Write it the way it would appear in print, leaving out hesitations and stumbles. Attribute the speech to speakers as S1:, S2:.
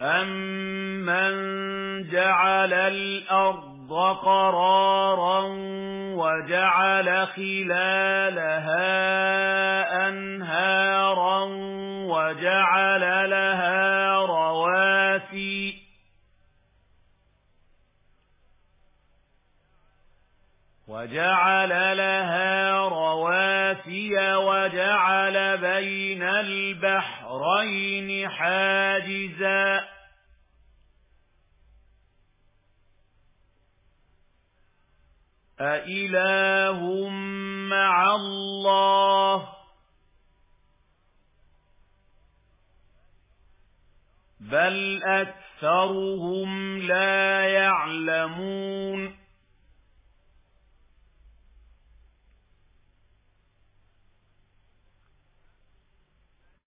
S1: أَمَّنْ جَعَلَ الْأَرْضَ قَرَارًا وَجَعَلَ خِلَالَهَا أَنْهَارًا وَجَعَلَ لَهَا رَوَاسِيَ وَجَعَلَ بَيْنَ الْبَحْرَيْنِ حَاجِزًا أَإِلَٰهٌ مَّعَ اللَّهِ بَلْ أَكْثَرُهُمْ لَا يَعْلَمُونَ